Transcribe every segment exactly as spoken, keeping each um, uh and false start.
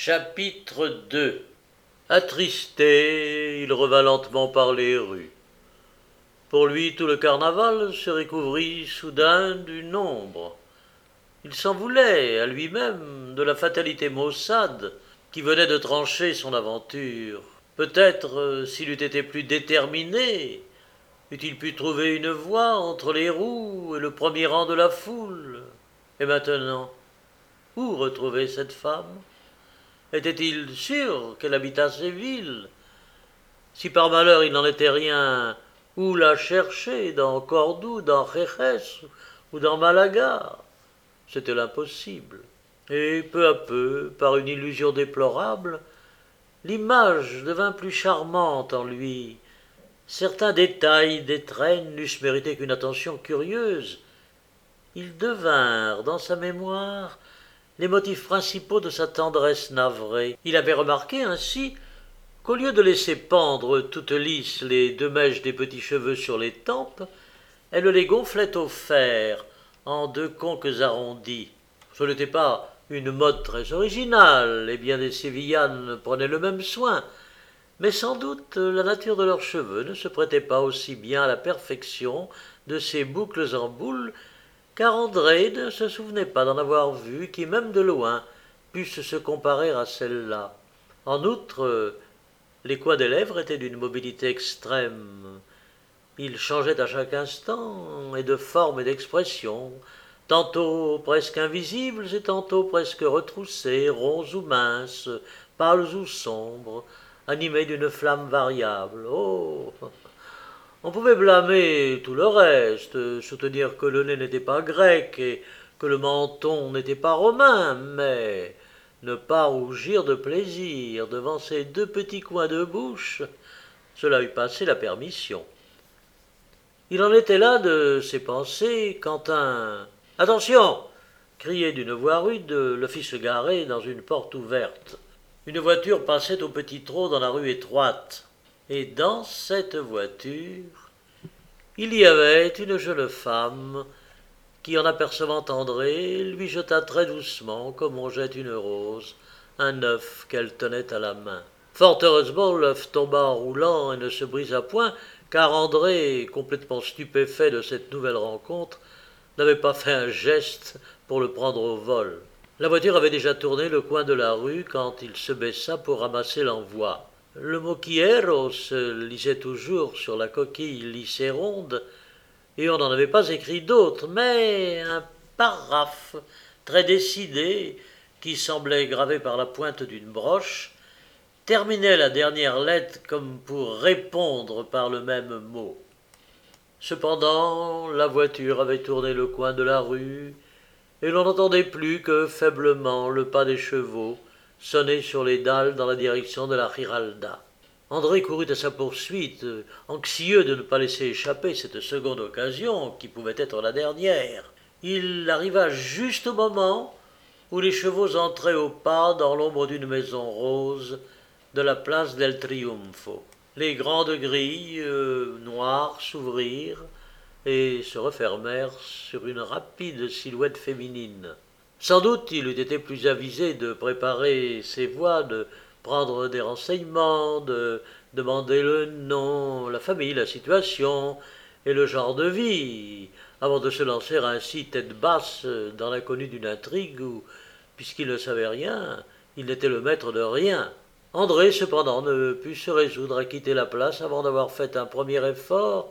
Chapitre deux. Attristé, il revint lentement par les rues. Pour lui, tout le carnaval se recouvrit soudain d'une ombre. Il s'en voulait à lui-même de la fatalité maussade qui venait de trancher son aventure. Peut-être, euh, s'il eût été plus déterminé, eût-il pu trouver une voie entre les roues et le premier rang de la foule. Et maintenant, où retrouver cette femme? Était-il sûr qu'elle habitât ces villes? Si par malheur il n'en était rien, où la chercher? Dans Cordoue, dans Jerez ou dans Malaga? C'était l'impossible. Et peu à peu, par une illusion déplorable, l'image devint plus charmante en lui. Certains détails d'étrennes n'eussent mérité qu'une attention curieuse. Ils devinrent, dans sa mémoire, les motifs principaux de sa tendresse navrée. Il avait remarqué ainsi qu'au lieu de laisser pendre toutes lisses les deux mèches des petits cheveux sur les tempes, elle les gonflait au fer en deux conques arrondis. Ce n'était pas une mode très originale, et bien des sévillanes prenaient le même soin, mais sans doute la nature de leurs cheveux ne se prêtait pas aussi bien à la perfection de ces boucles en boule, car André ne se souvenait pas d'en avoir vu qui, même de loin, pussent se comparer à celle-là. En outre, les coins des lèvres étaient d'une mobilité extrême. Ils changeaient à chaque instant, et de forme et d'expression, tantôt presque invisibles et tantôt presque retroussés, ronds ou minces, pâles ou sombres, animés d'une flamme variable. Oh! On pouvait blâmer tout le reste, soutenir que le nez n'était pas grec et que le menton n'était pas romain, mais ne pas rougir de plaisir devant ces deux petits coins de bouche, cela eût passé la permission. Il en était là de ses pensées quand un « Attention !» crié d'une voix rude le fit se garer dans une porte ouverte. Une voiture passait au petit trot dans la rue étroite. Et dans cette voiture, il y avait une jeune femme qui, en apercevant André, lui jeta très doucement, comme on jette une rose, un œuf qu'elle tenait à la main. Fort heureusement, l'œuf tomba en roulant et ne se brisa point, car André, complètement stupéfait de cette nouvelle rencontre, n'avait pas fait un geste pour le prendre au vol. La voiture avait déjà tourné le coin de la rue quand il se baissa pour ramasser l'envoi. Le mot Quiero se lisait toujours sur la coquille lisse et ronde, et on n'en avait pas écrit d'autre, mais un paraphe très décidé, qui semblait gravé par la pointe d'une broche, terminait la dernière lettre comme pour répondre par le même mot. Cependant, la voiture avait tourné le coin de la rue, et l'on n'entendait plus que faiblement le pas des chevaux sonner sur les dalles dans la direction de la Giralda. André courut à sa poursuite, anxieux de ne pas laisser échapper cette seconde occasion, qui pouvait être la dernière. Il arriva juste au moment où les chevaux entraient au pas dans l'ombre d'une maison rose de la place del Triunfo. Les grandes grilles euh, noires s'ouvrirent et se refermèrent sur une rapide silhouette féminine. Sans doute il eût été plus avisé de préparer ses voix, de prendre des renseignements, de demander le nom, la famille, la situation et le genre de vie, avant de se lancer ainsi tête basse dans l'inconnu d'une intrigue où, puisqu'il ne savait rien, il n'était le maître de rien. André, cependant, ne put se résoudre à quitter la place avant d'avoir fait un premier effort,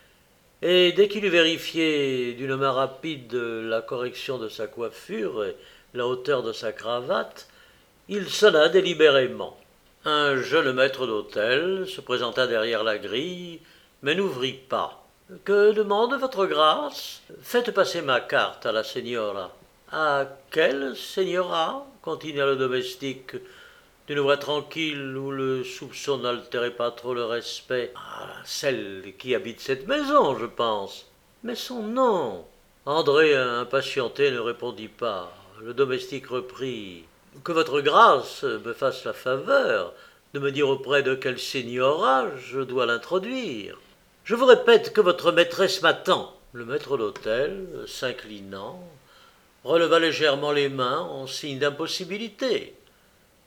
et dès qu'il eut vérifié d'une main rapide la correction de sa coiffure et la hauteur de sa cravate, il sonna délibérément. Un jeune maître d'hôtel se présenta derrière la grille, mais n'ouvrit pas. « Que demande votre grâce ? Faites passer ma carte à la señora. »« À quelle señora ?» continua le domestique, d'une voix tranquille où le soupçon n'altérait pas trop le respect. « Ah, celle qui habite cette maison, je pense. »« Mais son nom ?» André, impatienté, ne répondit pas. Le domestique reprit. « Que votre grâce me fasse la faveur de me dire auprès de quelle señora je dois l'introduire. Je vous répète que votre maîtresse m'attend. » Le maître d'hôtel, s'inclinant, releva légèrement les mains en signe d'impossibilité.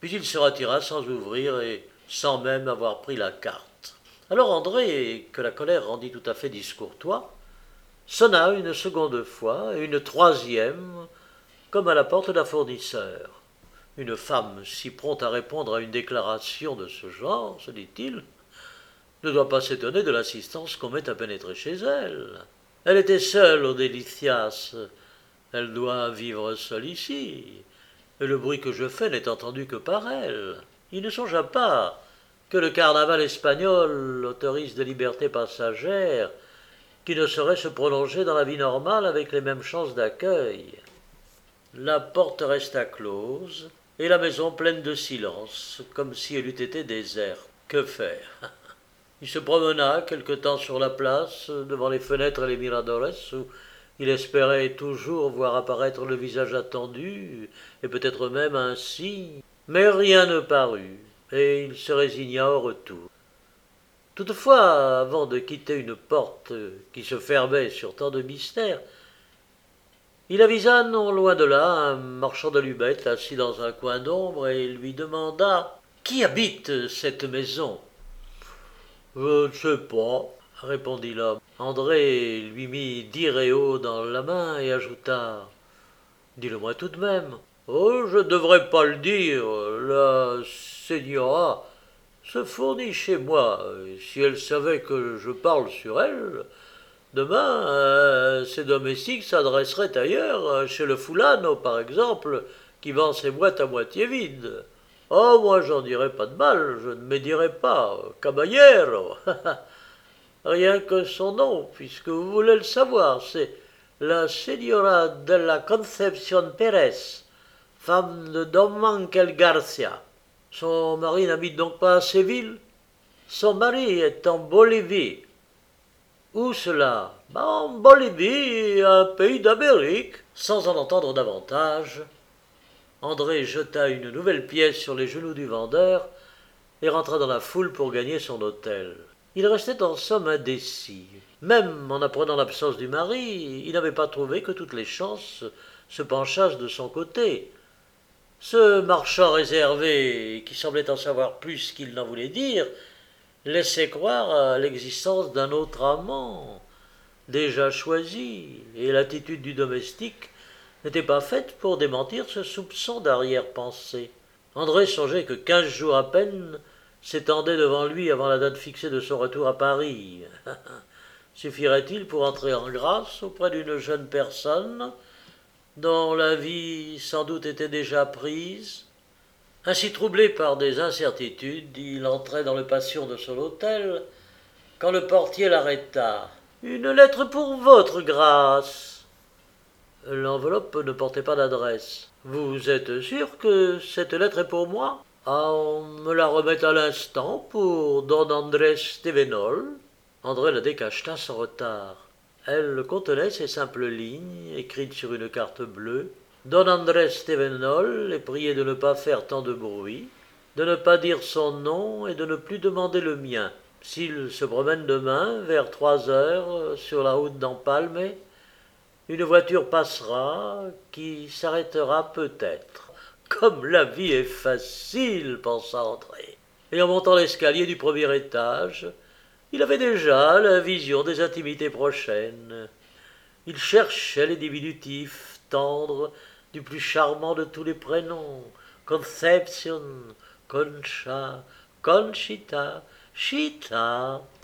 Puis il se retira sans ouvrir et sans même avoir pris la carte. Alors André, que la colère rendit tout à fait discourtois, sonna une seconde fois et une troisième, comme à la porte d'un fournisseur. Une femme si prompte à répondre à une déclaration de ce genre, se dit-il, ne doit pas s'étonner de l'assistance qu'on met à pénétrer chez elle. Elle était seule au Délicias, elle doit vivre seule ici, et le bruit que je fais n'est entendu que par elle. Il ne songea pas que le carnaval espagnol autorise des libertés passagères qui ne sauraient se prolonger dans la vie normale avec les mêmes chances d'accueil. La porte resta close, et la maison pleine de silence, comme si elle eût été déserte. Que faire? Il se promena quelque temps sur la place, devant les fenêtres et les miradores, où il espérait toujours voir apparaître le visage attendu, et peut-être même un signe. Mais rien ne parut, et il se résigna au retour. Toutefois, avant de quitter une porte qui se fermait sur tant de mystères, il avisa non loin de là un marchand d'allumettes assis dans un coin d'ombre et lui demanda « Qui habite cette maison ?» « Je ne sais pas, » répondit l'homme. André lui mit dix réaux dans la main et ajouta « Dis-le-moi tout de même. »« Oh, je ne devrais pas le dire. La señora se fournit chez moi. Et si elle savait que je parle sur elle, demain, euh, ses domestiques s'adresseraient ailleurs, chez le fulano, par exemple, qui vend ses boîtes à moitié vides. Oh, moi, j'en dirais pas de mal, je ne médirais pas. Caballero. Rien que son nom, puisque vous voulez le savoir, c'est la señora de la Concepción Pérez, femme de Don Manquel Garcia. Son mari n'habite donc pas à Séville? Son mari est en Bolivie. Où cela? En Bolivie, un pays d'Amérique. Sans en entendre davantage, André jeta une nouvelle pièce sur les genoux du vendeur et rentra dans la foule pour gagner son hôtel. Il restait en somme indécis. Même en apprenant l'absence du mari, il n'avait pas trouvé que toutes les chances se penchassent de son côté. Ce marchand réservé, qui semblait en savoir plus qu'il n'en voulait dire, laissait croire à l'existence d'un autre amant, déjà choisi, et l'attitude du domestique n'était pas faite pour démentir ce soupçon d'arrière-pensée. André songeait que quinze jours à peine s'étendaient devant lui avant la date fixée de son retour à Paris. Suffirait-il pour entrer en grâce auprès d'une jeune personne dont la vie sans doute était déjà prise? Ainsi troublé par des incertitudes, il entrait dans le patio de son hôtel, quand le portier l'arrêta. « Une lettre pour votre grâce !» L'enveloppe ne portait pas d'adresse. « Vous êtes sûr que cette lettre est pour moi ?»« Ah, on me la remet à l'instant pour Don Andrés Stevenol. » André la décacheta sans retard. Elle contenait ces simples lignes, écrites sur une carte bleue. Don Andrés Stevenol est prié de ne pas faire tant de bruit, de ne pas dire son nom et de ne plus demander le mien. S'il se promène demain, vers trois heures, sur la route d'Empalme, une voiture passera qui s'arrêtera peut-être. Comme la vie est facile, pensa André. Et en montant l'escalier du premier étage, il avait déjà la vision des intimités prochaines. Il cherchait les diminutifs tendres du plus charmant de tous les prénoms, Conception, Concha, Conchita, Chita.